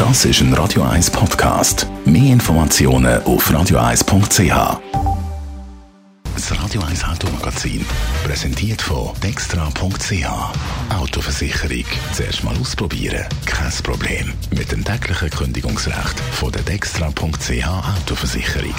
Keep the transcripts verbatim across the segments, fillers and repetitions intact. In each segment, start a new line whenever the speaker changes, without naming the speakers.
Das ist ein Radio eins Podcast. Mehr Informationen auf radio eins punkt c h. Das Radio eins Automagazin, präsentiert von dextra punkt c h. Autoversicherung. Zuerst mal ausprobieren. Kein Problem. Mit dem täglichen Kündigungsrecht von der dextra punkt c h Autoversicherung.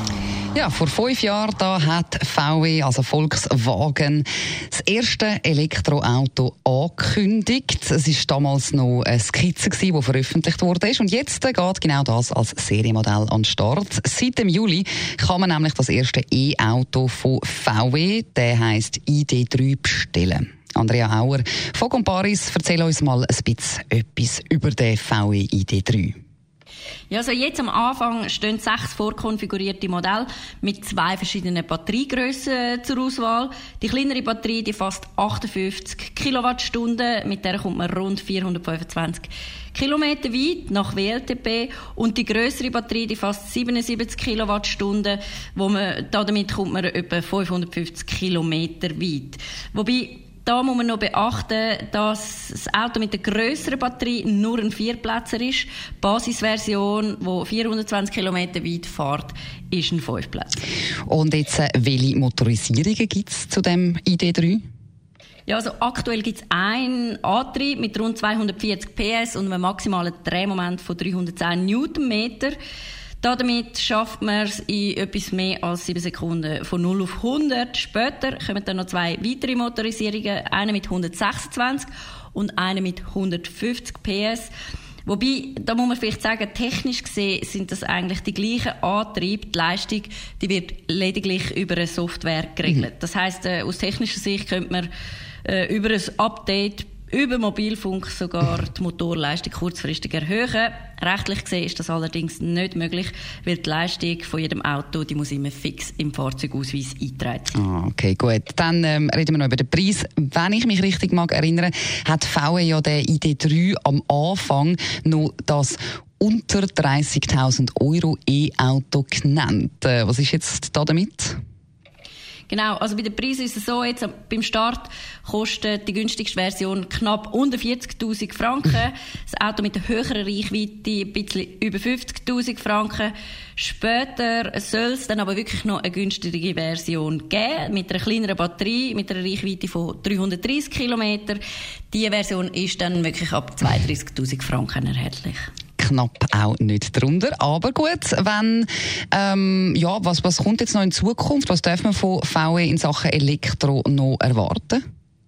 Ja, vor fünf Jahren da hat V W, also Volkswagen, das erste Elektroauto angekündigt. Es war damals noch eine Skizze, die veröffentlicht wurde. Und jetzt geht genau das als Serienmodell an den Start. Seit dem Juli kann man nämlich das erste E-Auto von V W, der heisst I D drei, bestellen. Andrea Auer von Comparis, erzähl uns mal ein bisschen etwas über den V W I D drei.
Ja, also jetzt am Anfang stehen sechs vorkonfigurierte Modelle mit zwei verschiedenen Batteriegrössen zur Auswahl. Die kleinere Batterie, die fasst achtundfünfzig Kilowattstunden, mit der kommt man rund vierhundertfünfundzwanzig Kilometer weit nach W L T P, und die grössere Batterie, die fasst siebenundsiebzig Kilowattstunden, wo man, damit kommt man etwa fünfhundertfünfzig Kilometer weit. Wobei, da muss man noch beachten, dass das Auto mit der grösseren Batterie nur ein Vierplätzer ist. Die Basisversion, die vierhundertzwanzig Kilometer weit fährt, ist ein Fünfplätzer. Und
jetzt, äh, welche Motorisierungen gibt es zu dem I D drei?
Ja, also aktuell gibt es einen Antrieb mit rund zweihundertvierzig P S und einem maximalen Drehmoment von dreihundertzehn Newtonmeter. Damit schafft man es in etwas mehr als sieben Sekunden von null auf hundert. Später kommen dann noch zwei weitere Motorisierungen, eine mit hundertsechsundzwanzig und eine mit hundertfünfzig P S. Wobei, da muss man vielleicht sagen, technisch gesehen sind das eigentlich die gleichen Antriebe. Die Leistung, die wird lediglich über eine Software geregelt. Mhm. Das heisst, äh, aus technischer Sicht könnte man äh, über ein Update über Mobilfunk sogar die Motorleistung kurzfristig erhöhen. Rechtlich gesehen ist das allerdings nicht möglich, weil die Leistung von jedem Auto, die muss immer fix im Fahrzeugausweis eingetragen sein.
Ah, okay, gut. Dann ähm, reden wir noch über den Preis. Wenn ich mich richtig mag erinnern, hat V W ja den I D drei am Anfang noch das unter dreissigtausend Euro E-Auto genannt. Äh, was ist jetzt da damit?
Genau, also bei den Preisen ist es so, jetzt beim Start kostet die günstigste Version knapp unter vierzigtausend Franken. Das Auto mit der höheren Reichweite ein bisschen über fünfzigtausend Franken. Später soll es dann aber wirklich noch eine günstigere Version geben, mit einer kleineren Batterie, mit einer Reichweite von dreihundertdreissig Kilometer. Diese Version ist dann wirklich ab zweiunddreißigtausend Franken erhältlich.
Knapp auch nicht drunter. Aber gut, wenn, ähm, ja, was, was kommt jetzt noch in Zukunft? Was darf man von V W in Sachen Elektro noch erwarten?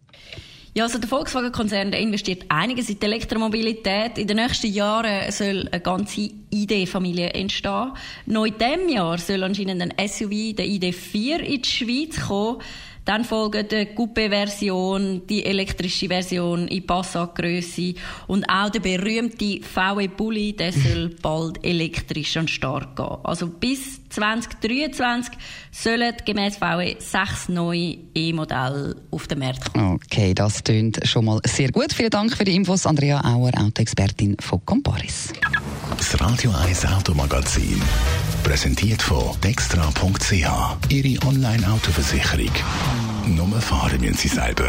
Ja, also der Volkswagen-Konzern, der investiert einiges in die Elektromobilität. In den nächsten Jahren soll eine ganze I D-Familie entstehen. Noch in diesem Jahr soll anscheinend ein S U V, der I D vier, in die Schweiz kommen. Dann folgt die Coupé-Version, die elektrische Version in Passat-Grösse und auch der berühmte V W Bulli, der soll bald elektrisch an den Start gehen. Also bis zwanzig dreiundzwanzig sollen gemäss V W sechs neue E-Modelle auf den Markt kommen.
Okay, das klingt schon mal sehr gut. Vielen Dank für die Infos, Andrea Auer, Autoexpertin von Comparis.
Das Radio eins Automagazin, präsentiert von dextra punkt c h. Ihre Online-Autoversicherung. Nur fahren müssen Sie selber.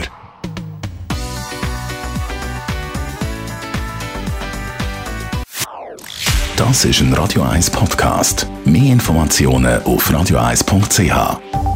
Das ist ein Radio eins Podcast. Mehr Informationen auf radio eins punkt c h.